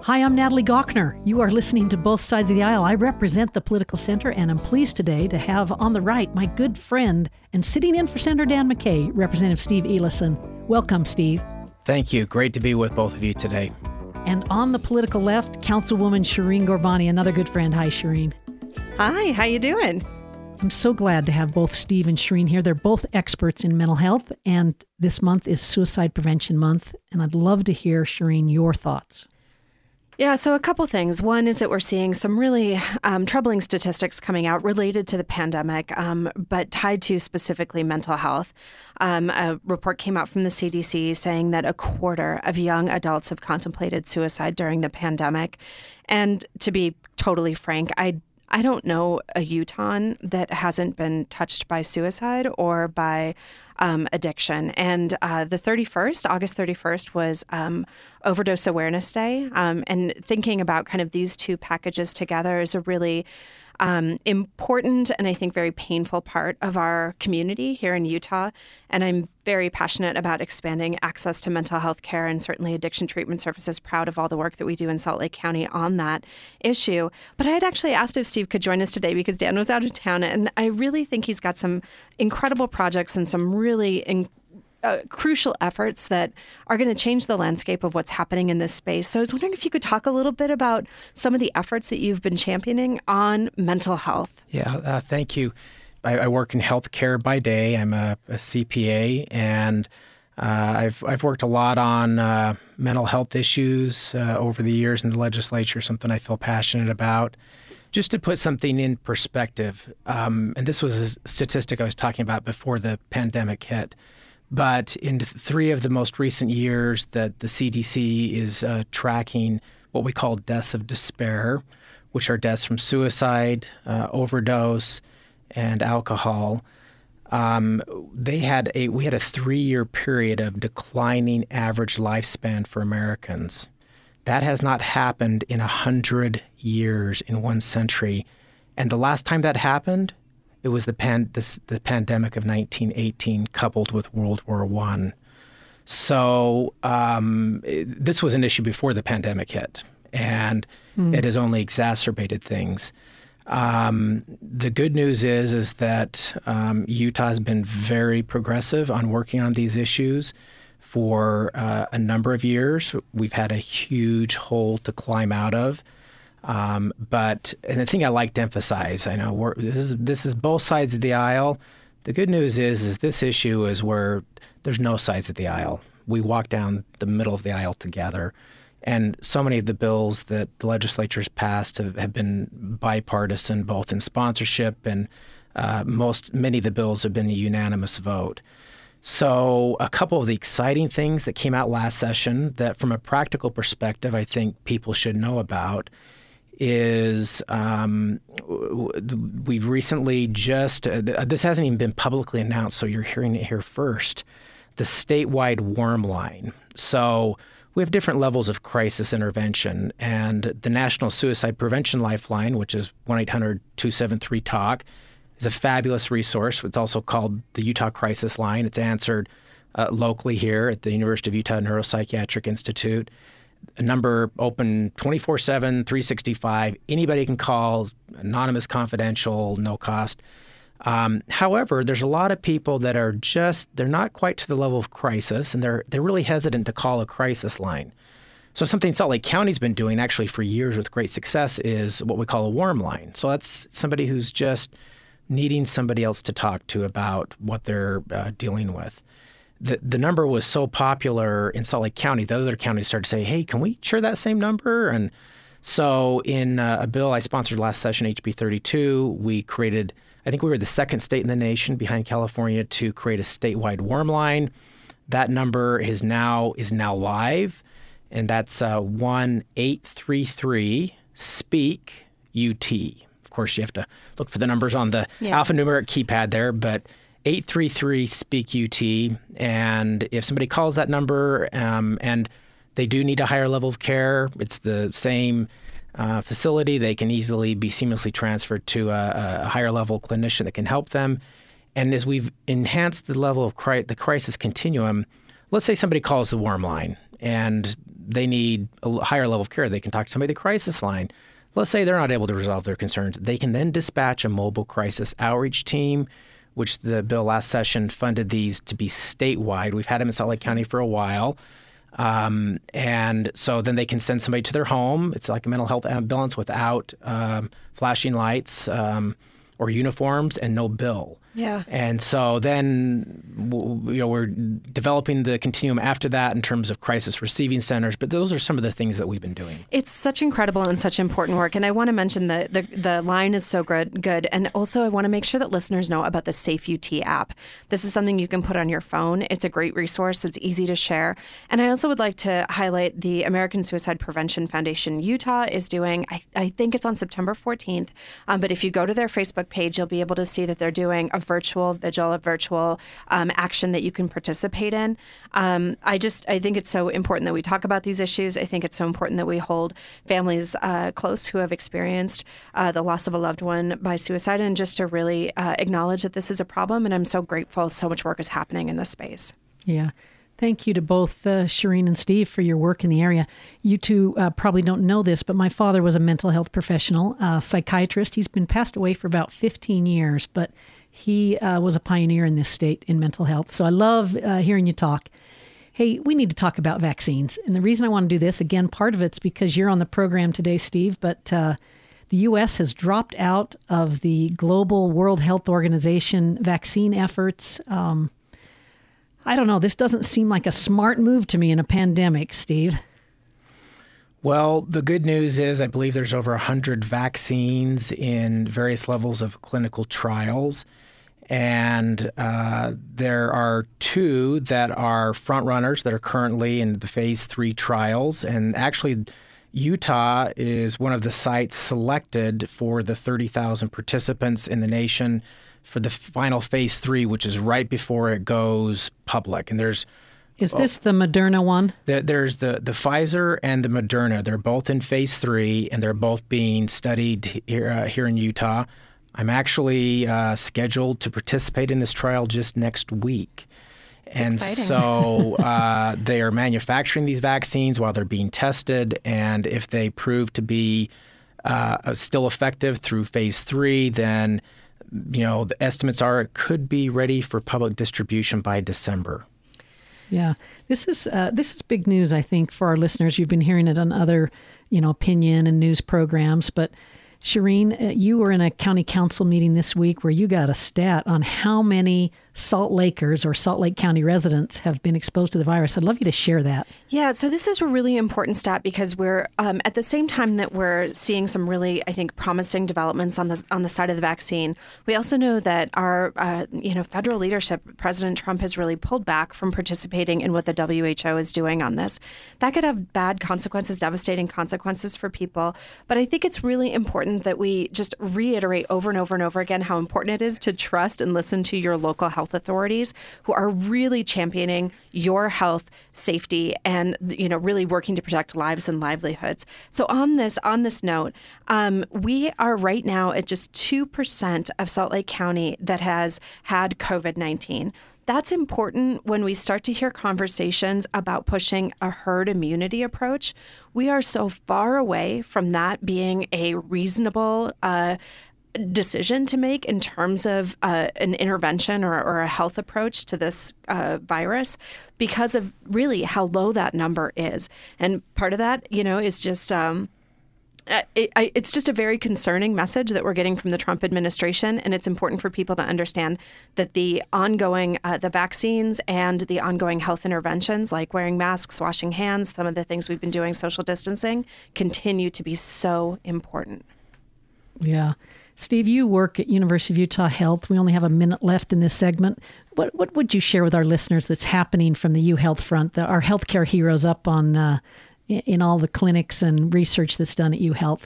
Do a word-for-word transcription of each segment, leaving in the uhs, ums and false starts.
Hi, I'm Natalie Gochner. You are listening to Both Sides of the Aisle. I represent the political center, and I'm pleased today to have on the right my good friend and sitting in for Senator Dan McCay, Representative Steve Eliason. Welcome, Steve. Thank you. Great to be with both of you today. And on the political left, Councilwoman Shireen Ghorbani, another good friend. Hi, Shireen. Hi, how you doing? I'm so glad to have both Steve and Shireen here. They're both experts in mental health, and this month is Suicide Prevention Month, and I'd love to hear, Shireen, your thoughts. Yeah, so a couple things. One is that we're seeing some really um, troubling statistics coming out related to the pandemic, um, but tied to specifically mental health. Um, a report came out from the C D C saying that a quarter of young adults have contemplated suicide during the pandemic. And to be totally frank, I I don't know a Utahn that hasn't been touched by suicide or by um, addiction. And uh, the thirty-first, August thirty-first, was um, Overdose Awareness Day. Um, and thinking about kind of these two packages together is a really um, important and I think very painful part of our community here in Utah. And I'm very passionate about expanding access to mental health care and certainly addiction treatment services. Proud of all the work that we do in Salt Lake County on that issue. But I had actually asked if Steve could join us today because Dan was out of town, and I really think he's got some incredible projects and some really in, uh, crucial efforts that are going to change the landscape of what's happening in this space. So I was wondering if you could talk a little bit about some of the efforts that you've been championing on mental health. Yeah, uh, thank you. I, I work in healthcare by day. I'm a, a C P A, and uh, I've I've worked a lot on uh, mental health issues uh, over the years in the legislature, something I feel passionate about. Just to put something in perspective, um, and this was a statistic I was talking about before the pandemic hit, but in three of the most recent years that the C D C is uh, tracking what we call deaths of despair, which are deaths from suicide, uh, overdose, and alcohol, um, they had a we had a three-year period of declining average lifespan for Americans. That has not happened in a hundred years in one century, and the last time that happened, it was the pan this, the pandemic of nineteen eighteen, coupled with World War One. So um, it, this was an issue before the pandemic hit, and mm. it has only exacerbated things. Um, the good news is is that um, Utah has been very progressive on working on these issues for uh, a number of years. We've had a huge hole to climb out of. Um, but and the thing I like to emphasize, I know we're, this is this is both sides of the aisle. The good news is is this issue is where there's no sides of the aisle. We walk down the middle of the aisle together. And so many of the bills that the legislature's passed have, have been bipartisan, both in sponsorship and uh, most many of the bills have been a unanimous vote. So a couple of the exciting things that came out last session that from a practical perspective I think people should know about is um, we've recently just, uh, this hasn't even been publicly announced, so you're hearing it here first, the statewide worm line. So we have different levels of crisis intervention, and the National Suicide Prevention Lifeline, which is one eight hundred two seven three talk, is a fabulous resource. It's also called the Utah Crisis Line. It's answered uh, locally here at the University of Utah Neuropsychiatric Institute. A number open twenty-four seven, three sixty-five. Anybody can call, anonymous, confidential, no cost. Um, however, there's a lot of people that are just, they're not quite to the level of crisis, and they're they're really hesitant to call a crisis line. So something Salt Lake County's been doing actually for years with great success is what we call a warm line. So that's somebody who's just needing somebody else to talk to about what they're uh, dealing with. The the number was so popular in Salt Lake County, the other counties started to say, hey, can we share that same number? And so in uh, a bill I sponsored last session, H B thirty-two, we created, I think we were the second state in the nation behind California to create a statewide warm line. That number is now is now live, and that's uh, one eight three three SPEAK U T. Of course, you have to look for the numbers on the yeah. alphanumeric keypad there, but eight three three SPEAK U T. And if somebody calls that number um, and they do need a higher level of care, it's the same uh, facility. They can easily be seamlessly transferred to a, a higher level clinician that can help them. And as we've enhanced the level of cri- the crisis continuum, let's say somebody calls the warm line and they need a higher level of care. They can talk to somebody at the crisis line. Let's say they're not able to resolve their concerns. They can then dispatch a mobile crisis outreach team, which the bill last session funded these to be statewide. We've had them in Salt Lake County for a while. Um, and so then they can send somebody to their home. It's like a mental health ambulance without um, flashing lights um, or uniforms and no bill. Yeah. And so then, you know, we're developing the continuum after that in terms of crisis receiving centers. But those are some of the things that we've been doing. It's such incredible and such important work. And I want to mention that the, the line is so good, good. And also I want to make sure that listeners know about the SafeUT app. This is something you can put on your phone. It's a great resource. It's easy to share. And I also would like to highlight the American Suicide Prevention Foundation Utah is doing, I, I think it's on September fourteenth. Um, but if you go to their Facebook page, you'll be able to see that they're doing a virtual vigil, a virtual um, action that you can participate in. Um, I just, I think it's so important that we talk about these issues. I think it's so important that we hold families uh, close who have experienced uh, the loss of a loved one by suicide, and just to really uh, acknowledge that this is a problem. And I'm so grateful so much work is happening in this space. Yeah. Thank you to both uh, Shireen and Steve for your work in the area. You two uh, probably don't know this, but my father was a mental health professional, a psychiatrist. He's been passed away for about fifteen years, but he uh, was a pioneer in this state in mental health. So I love uh, hearing you talk. Hey, we need to talk about vaccines. And the reason I want to do this, again, part of it's because you're on the program today, Steve, but uh, the U S has dropped out of the global World Health Organization vaccine efforts. Um, I don't know. This doesn't seem like a smart move to me in a pandemic, Steve. Well, the good news is I believe there's over one hundred vaccines in various levels of clinical trials. And uh, there are two that are front runners that are currently in the phase three trials. And actually, Utah is one of the sites selected for the thirty thousand participants in the nation for the final phase three, which is right before it goes public. And there's Is this the Moderna one? The, there's the, the Pfizer and the Moderna. They're both in phase three, and they're both being studied here, uh, here in Utah. I'm actually uh, scheduled to participate in this trial just next week. It's and exciting. so uh, they are manufacturing these vaccines while they're being tested, and if they prove to be uh, still effective through phase three, then you know the estimates are it could be ready for public distribution by December. Yeah, this is uh, this is big news, I think, for our listeners. You've been hearing it on other, you know, opinion and news programs. But Shireen, uh, you were in a county council meeting this week where you got a stat on how many Salt Lakers or Salt Lake County residents have been exposed to the virus. I'd love you to share that. Yeah, so this is a really important stat because we're um, at the same time that we're seeing some really, I think, promising developments on the on the side of the vaccine. We also know that our, uh, you know, federal leadership, President Trump, has really pulled back from participating in what the W H O is doing on this. That could have bad consequences, devastating consequences for people. But I think it's really important that we just reiterate over and over and over again how important it is to trust and listen to your local health authorities who are really championing your health, safety, and you know really working to protect lives and livelihoods. So on this on this note, um, we are right now at just two percent of Salt Lake County that has had COVID nineteen. That's important when we start to hear conversations about pushing a herd immunity approach. We are so far away from that being a reasonable uh, decision to make in terms of uh, an intervention or, or a health approach to this uh, virus because of really how low that number is. And part of that, you know, is just... Um, It, I, it's just a very concerning message that we're getting from the Trump administration, and it's important for people to understand that the ongoing, uh, the vaccines and the ongoing health interventions like wearing masks, washing hands, some of the things we've been doing, social distancing, continue to be so important. Yeah. Steve, you work at University of Utah Health. We only have a minute left in this segment. What what would you share with our listeners that's happening from the UHealth front, the, our healthcare heroes up on uh, in all the clinics and research that's done at UHealth?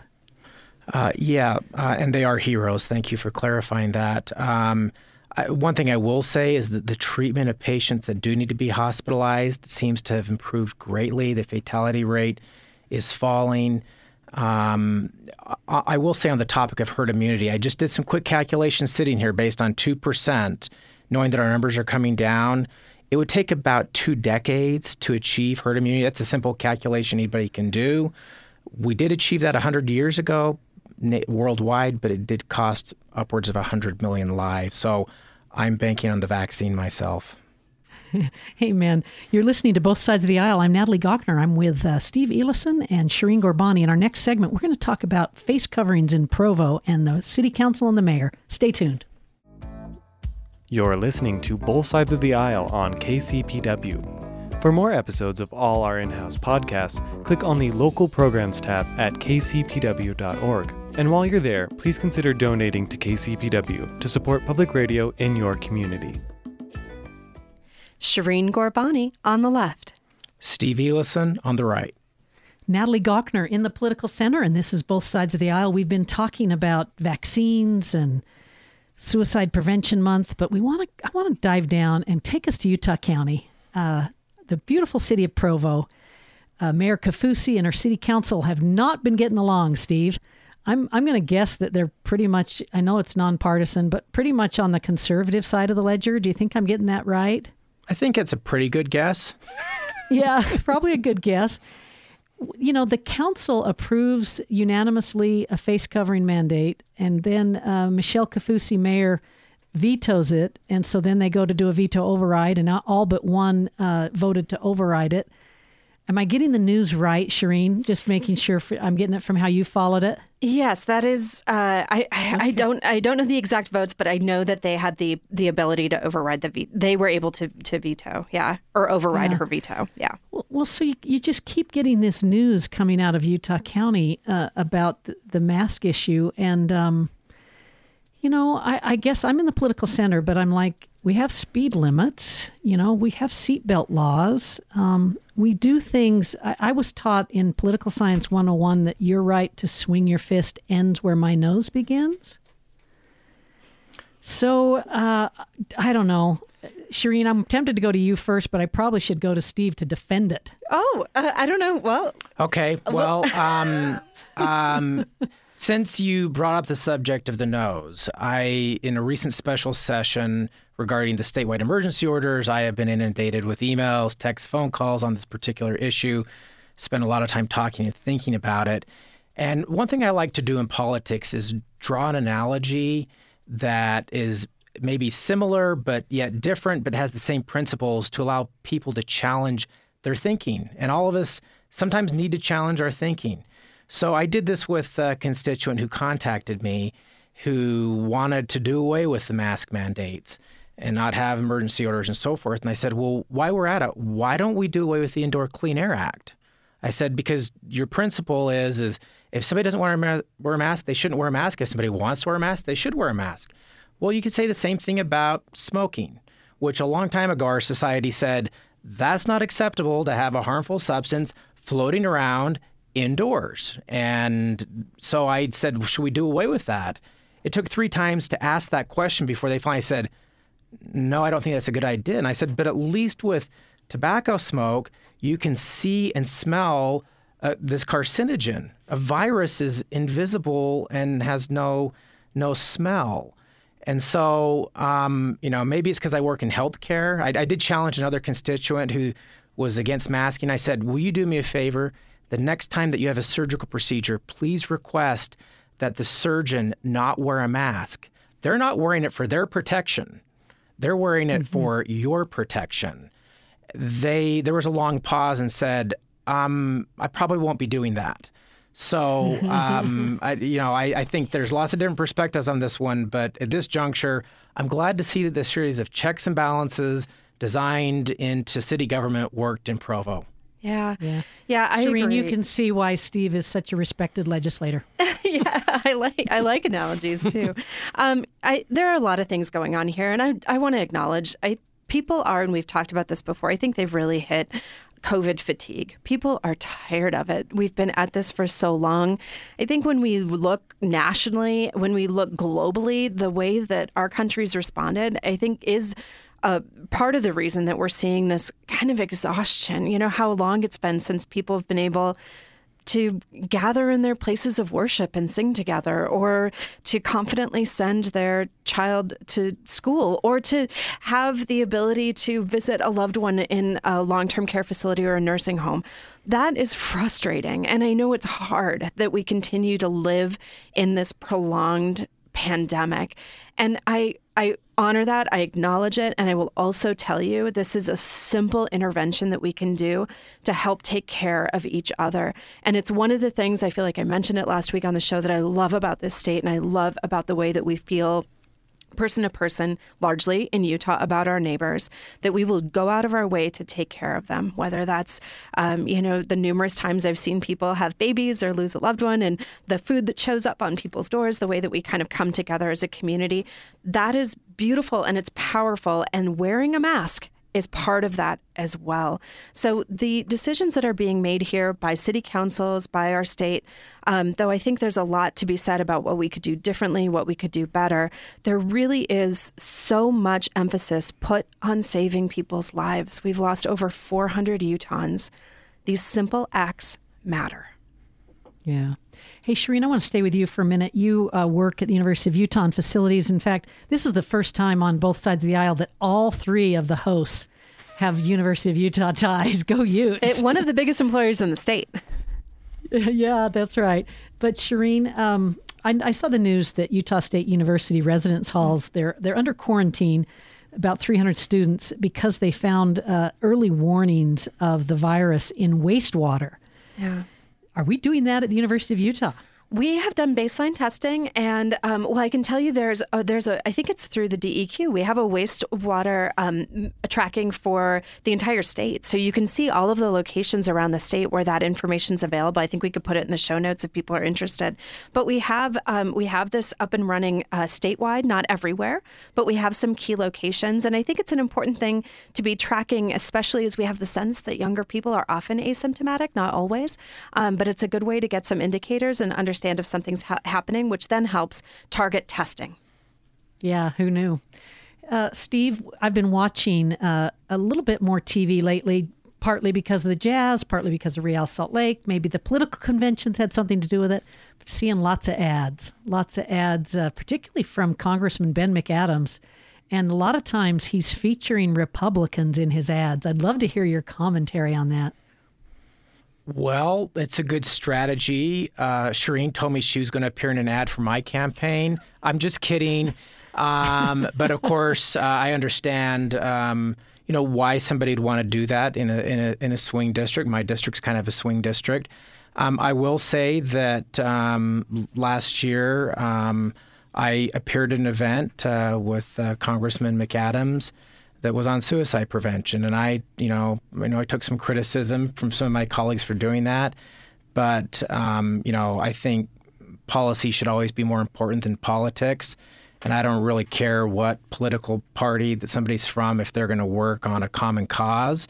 Uh, yeah, uh, and they are heroes. Thank you for clarifying that. Um, I, one thing I will say is that the treatment of patients that do need to be hospitalized seems to have improved greatly. The fatality rate is falling. Um, I, I will say on the topic of herd immunity, I just did some quick calculations sitting here based on two percent, knowing that our numbers are coming down. It would take about two decades to achieve herd immunity. That's a simple calculation anybody can do. We did achieve that one hundred years ago worldwide, but it did cost upwards of one hundred million lives. So I'm banking on the vaccine myself. Hey, man, you're listening to Both Sides of the Aisle. I'm Natalie Gochner. I'm with uh, Steve Elison and Shireen Ghorbani. In our next segment, we're going to talk about face coverings in Provo and the city council and the mayor. Stay tuned. You're listening to Both Sides of the Aisle on K C P W. For more episodes of all our in-house podcasts, click on the Local Programs tab at k c p w dot org. And while you're there, please consider donating to K C P W to support public radio in your community. Shireen Ghorbani on the left. Steve Elison on the right. Natalie Gochner in the political center, and this is Both Sides of the Aisle. We've been talking about vaccines and Suicide Prevention Month, but we want to I want to dive down and take us to Utah County, uh, the beautiful city of Provo. Uh, Mayor Kaufusi and her city council have not been getting along, Steve. I'm I'm going to guess that they're pretty much, I know it's nonpartisan, but pretty much on the conservative side of the ledger. Do you think I'm getting that right? I think it's a pretty good guess. Yeah, probably a good guess. You know, the council approves unanimously a face covering mandate, and then uh, Michelle Kaufusi, mayor, vetoes it. And so then they go to do a veto override, and all but one uh, voted to override it. Am I getting the news right, Shireen? Just making sure for, I'm getting it from how you followed it. Yes, that is. Uh, I I, Okay. I don't I don't know the exact votes, but I know that they had the the ability to override the veto. They were able to to veto, yeah, or override Yeah. her veto, yeah. Well, well so you, you just keep getting this news coming out of Utah County uh, about the, the mask issue. And, um, you know, I, I guess I'm in the political center, but I'm like, we have speed limits, you know, we have seatbelt laws. Um, we do things. I, I was taught in Political Science one oh one that your right to swing your fist ends where my nose begins. So uh, I don't know. Shireen, I'm tempted to go to you first, but I probably should go to Steve to defend it. Oh, uh, I don't know. Well, Okay, well, um, um, since you brought up the subject of the nose, I, in a recent special session regarding the statewide emergency orders, I have been inundated with emails, texts, phone calls on this particular issue, spent a lot of time talking and thinking about it. And one thing I like to do in politics is draw an analogy that is maybe similar but yet different, but has the same principles to allow people to challenge their thinking. And all of us sometimes need to challenge our thinking. So I did this with a constituent who contacted me who wanted to do away with the mask mandates and not have emergency orders and so forth. And I said, well, while we're at it, why don't we do away with the Indoor Clean Air Act? I said, because your principle is, is if somebody doesn't want to wear a mask, they shouldn't wear a mask. If somebody wants to wear a mask, they should wear a mask. Well, you could say the same thing about smoking, which a long time ago our society said, that's not acceptable to have a harmful substance floating around indoors. And so I said, should we do away with that? It took three times to ask that question before they finally said, no, I don't think that's a good idea. And I said, but at least with tobacco smoke, you can see and smell uh, this carcinogen. A virus is invisible and has no no smell. And so, um, you know, maybe it's because I work in healthcare. I, I did challenge another constituent who was against masking. I said, will you do me a favor? The next time that you have a surgical procedure, please request that the surgeon not wear a mask. They're not wearing it for their protection. They're wearing it mm-hmm. for your protection. They there was a long pause and said, um, I probably won't be doing that. So, um, I, you know, I, I think there's lots of different perspectives on this one, but at this juncture, I'm glad to see that this series of checks and balances designed into city government worked in Provo. Yeah. Yeah. Yeah, I Shireen, agree. you can see why Steve is such a respected legislator. Yeah, I like I like analogies too. um, I there are a lot of things going on here, and I I want to acknowledge I people are, and we've talked about this before. I think they've really hit COVID fatigue. People are tired of it. We've been at this for so long. I think when we look nationally, when we look globally, the way that our country's responded, I think is a part of the reason that we're seeing this kind of exhaustion. You know, how long it's been since people have been able to gather in their places of worship and sing together, or to confidently send their child to school, or to have the ability to visit a loved one in a long-term care facility or a nursing home. That is frustrating. And I know it's hard that we continue to live in this prolonged pandemic. And I I honor that. I acknowledge it. And I will also tell you, this is a simple intervention that we can do to help take care of each other. And it's one of the things, I feel like I mentioned it last week on the show, that I love about this state, and I love about the way that we feel person to person, largely in Utah, about our neighbors, that we will go out of our way to take care of them, whether that's, um, you know, the numerous times I've seen people have babies or lose a loved one, and the food that shows up on people's doors, the way that we kind of come together as a community. That is beautiful and it's powerful, and wearing a mask is part of that as well. So the decisions that are being made here by city councils, by our state, um, though I think there's a lot to be said about what we could do differently, what we could do better, there really is so much emphasis put on saving people's lives. We've lost over four hundred Utahns. These simple acts matter. Yeah. Hey, Shireen, I want to stay with you for a minute. You uh, work at the University of Utah in facilities. In fact, this is the first time on both sides of the aisle that all three of the hosts have University of Utah ties. Go Utes. It, one of the biggest employers in the state. Yeah, that's right. But Shireen, um, I, I saw the news that Utah State University residence halls, they're, they're under quarantine, about three hundred students, because they found uh, early warnings of the virus in wastewater. Yeah. Are we doing that at the University of Utah? We have done baseline testing, and um, well, I can tell you there's a, there's a I think it's through the D E Q. We have a wastewater um, tracking for the entire state, so you can see all of the locations around the state where that information's available. I think we could put it in the show notes if people are interested. But we have um, we have this up and running uh, statewide, not everywhere, but we have some key locations, and I think it's an important thing to be tracking, especially as we have the sense that younger people are often asymptomatic, not always, um, but it's a good way to get some indicators and understand if something's ha- happening, which then helps target testing. Yeah, who knew? Uh, Steve, I've been watching uh, a little bit more T V lately, partly because of the Jazz, partly because of Real Salt Lake. Maybe the political conventions had something to do with it. But seeing lots of ads, lots of ads, uh, particularly from Congressman Ben McAdams. And a lot of times he's featuring Republicans in his ads. I'd love to hear your commentary on that. Well, it's a good strategy. Uh, Shireen told me she was going to appear in an ad for my campaign. I'm just kidding. Um, but of course, uh, I understand, um, you know, why somebody would want to do that in a, in a in a swing district. My district's kind of a swing district. Um, I will say that um, last year um, I appeared at an event uh, with uh, Congressman McAdams that was on suicide prevention. And I, you know, I know I took some criticism from some of my colleagues for doing that. But, um, you know, I think policy should always be more important than politics. And I don't really care what political party that somebody's from if they're going to work on a common cause.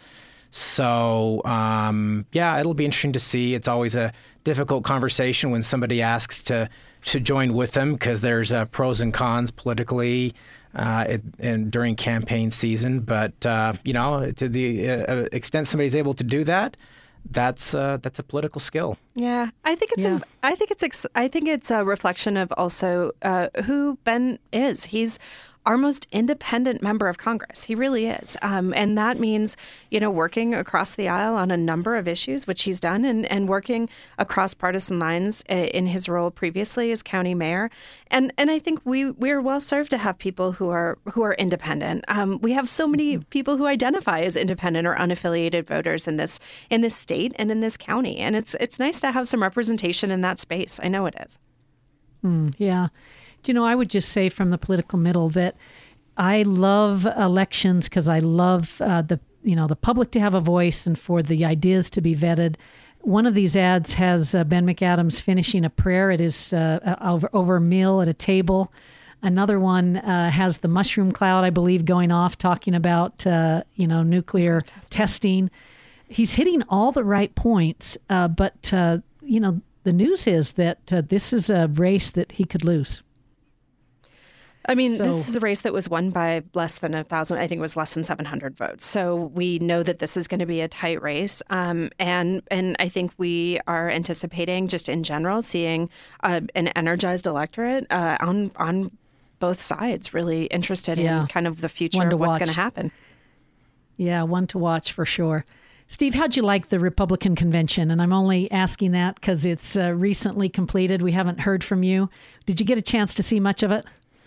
So, um, yeah, it'll be interesting to see. It's always a difficult conversation when somebody asks to, to join with them because there's uh, pros and cons politically. Uh, it, and during campaign season, but uh, you know, to the uh, extent somebody's able to do that, that's uh, that's a political skill. Yeah, I think it's yeah. a, I think it's ex- I think it's a reflection of also uh, who Ben is. He's our most independent member of Congress. He really is. Um, and that means, you know, working across the aisle on a number of issues, which he's done, and, and working across partisan lines in his role previously as county mayor. And and I think we we are well served to have people who are who are independent. Um, we have so many people who identify as independent or unaffiliated voters in this in this state and in this county. And it's it's nice to have some representation in that space. I know it is. Mm, yeah. You know, I would just say from the political middle that I love elections because I love uh, the you know the public to have a voice and for the ideas to be vetted. One of these ads has uh, Ben McAdams finishing a prayer at his uh, over, over a meal at a table. Another one uh, has the mushroom cloud, I believe, going off, talking about uh, you know nuclear testing. testing. He's hitting all the right points, uh, but uh, you know the news is that uh, this is a race that he could lose. I mean, So- this is a race that was won by less than a thousand. I think it was less than seven hundred votes. So we know that this is going to be a tight race, um, and and I think we are anticipating, just in general, seeing uh, an energized electorate uh, on on both sides, really interested Yeah. in kind of the future One to of what's watch. going to happen. Yeah, one to watch for sure. Steve, how'd you like the Republican convention? And I'm only asking that because it's uh, recently completed. We haven't heard from you. Did you get a chance to see much of it?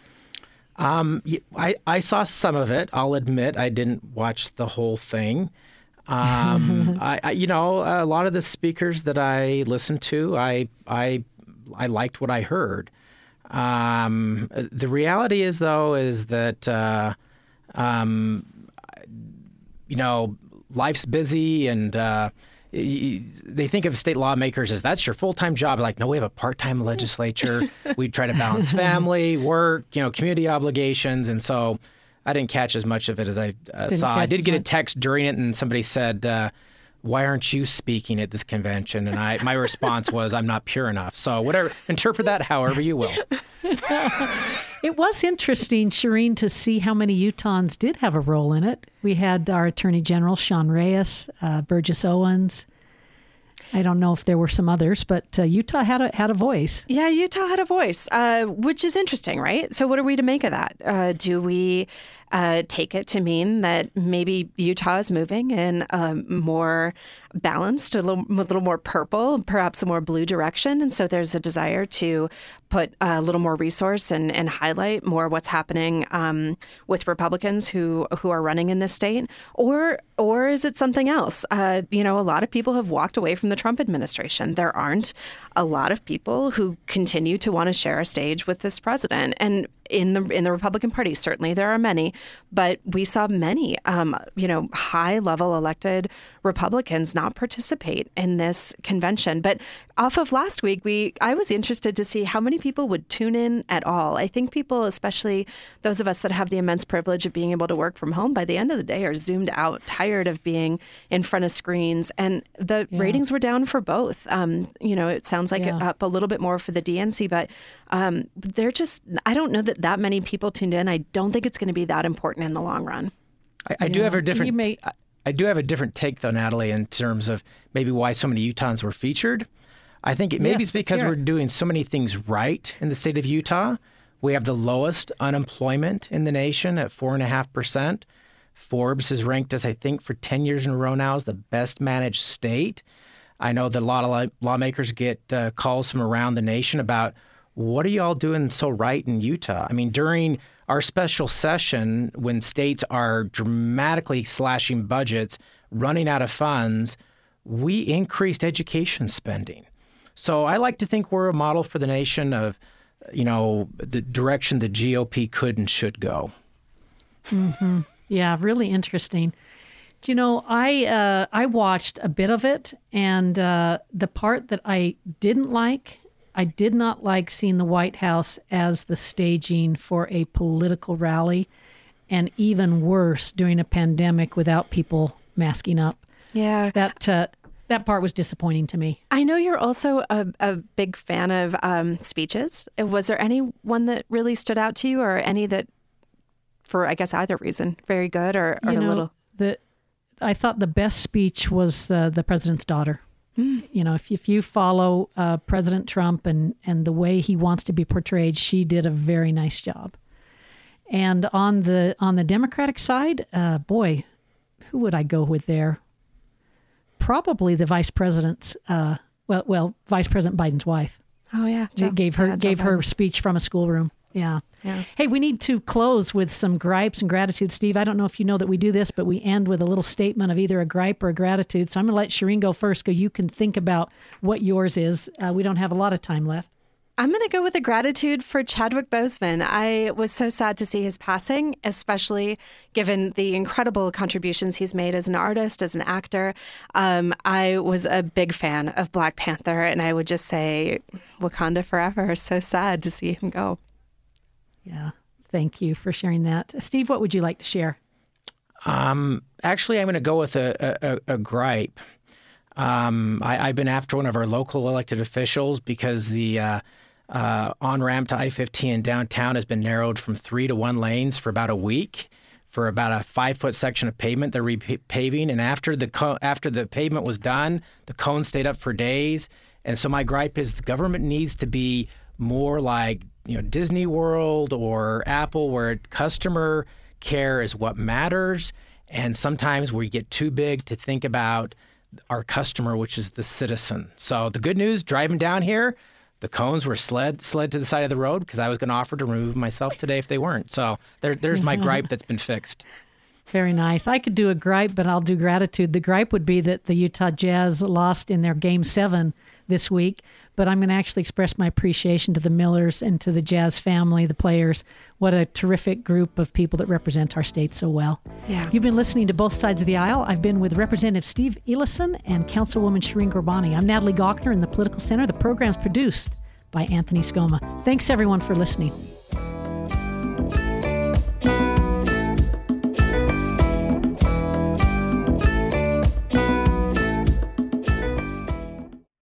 Um, y- I, I saw some of it. I'll admit I didn't watch the whole thing. Um, I, I, you know, a lot of the speakers that I listened to, I, I, I liked what I heard. Um, the reality is, though, is that, uh, um, you know, life's busy and uh, y- they think of state lawmakers as that's your full-time job. Like, no, we have a part-time legislature. We try to balance family, work, you know, community obligations. And so I didn't catch as much of it as I uh, Didn't saw. I catch did as get a much. text during it and somebody said, uh, why aren't you speaking at this convention? And I, my response was, I'm not pure enough. So whatever, interpret that however you will. It was interesting, Shireen, to see how many Utahns did have a role in it. We had our Attorney General, Sean Reyes, uh, Burgess Owens. I don't know if there were some others, but uh, Utah had a had a voice. Yeah, Utah had a voice, uh, which is interesting, right? So what are we to make of that? Uh, do we uh, take it to mean that maybe Utah is moving in a more balanced, a little, a little more purple, perhaps a more blue direction? And so there's a desire to put a little more resource and, and highlight more what's happening um, with Republicans who who are running in this state? Or or is it something else? Uh, you know, a lot of people have walked away from the Trump administration. There aren't a lot of people who continue to want to share a stage with this president. And in the in the Republican Party, certainly there are many, but we saw many, um, you know, high level elected Republicans not participate in this convention. But off of last week, we I was interested to see how many people would tune in at all. I think people, especially those of us that have the immense privilege of being able to work from home, by the end of the day are zoomed out, tired of being in front of screens. And the Yeah. ratings were down for both. Um, you know, it sounds like Yeah. up a little bit more for the D N C, but um, they're just, I don't know that that many people tuned in. I don't think it's going to be that important in the long run. I, I do Yeah. have a You different. may- I, I do have a different take, though, Natalie, in terms of maybe why so many Utahns were featured. I think it, maybe Yes, it's let's because hear we're it. doing so many things right in the state of Utah. We have the lowest unemployment in the nation at four and a half percent. Forbes has ranked us, I think, for ten years in a row now as the best managed state. I know that a lot of law- lawmakers get uh, calls from around the nation about what are you all doing so right in Utah? I mean, during our special session, when states are dramatically slashing budgets, running out of funds, we increased education spending. So I like to think we're a model for the nation of, you know, the direction the G O P could and should go. Yeah, really interesting. Do you know, I uh, I watched a bit of it, and uh, the part that I didn't like, I did not like seeing the White House as the staging for a political rally, and even worse, during a pandemic without people masking up. Yeah. That uh, that part was disappointing to me. I know you're also a, a big fan of um, speeches. Was there any one that really stood out to you, or any that, for I guess either reason, very good or, or you a know, little? the I thought the best speech was uh, the president's daughter. You know, if if you follow uh, President Trump and and the way he wants to be portrayed, she did a very nice job. And on the on the Democratic side, uh, boy, who would I go with there? Probably the vice president's. Uh, well, well, Vice President Biden's wife. Oh yeah, They Joe- gave her yeah, Joe gave her Biden. speech from a schoolroom. Yeah. Yeah. Hey, we need to close with some gripes and gratitude. Steve, I don't know if you know that we do this, but we end with a little statement of either a gripe or a gratitude. So I'm going to let Shireen go first, so you can think about what yours is. Uh, we don't have a lot of time left. I'm going to go with a gratitude for Chadwick Boseman. I was so sad to see his passing, especially given the incredible contributions he's made as an artist, as an actor. Um, I was a big fan of Black Panther, and I would just say Wakanda forever. So sad to see him go. Yeah. Thank you for sharing that. Steve, what would you like to share? Um, actually, I'm going to go with a, a, a gripe. Um, I, I've been after one of our local elected officials because the uh, uh, on-ramp to I fifteen in downtown has been narrowed from three to one lanes for about a week. For about a five-foot section of pavement, they're repaving, and after the co- after the pavement was done, the cone stayed up for days. And so my gripe is the government needs to be more like, you know, Disney World or Apple, where customer care is what matters. And sometimes we get too big to think about our customer, which is the citizen. So the good news, driving down here, the cones were slid slid to the side of the road because I was going to offer to remove myself today if they weren't. So there, there's my gripe that's been fixed. Very nice. I could do a gripe, but I'll do gratitude. The gripe would be that the Utah Jazz lost in their game seven this week, but I'm going to actually express my appreciation to the Millers and to the Jazz family, the players. What a terrific group of people that represent our state so well. Yeah. You've been listening to Both Sides of the Aisle. I've been with Representative Steve Elison and Councilwoman Shireen Ghorbani. I'm Natalie Gochner in the Political Center. The program's produced by Anthony Scoma. Thanks, everyone, for listening.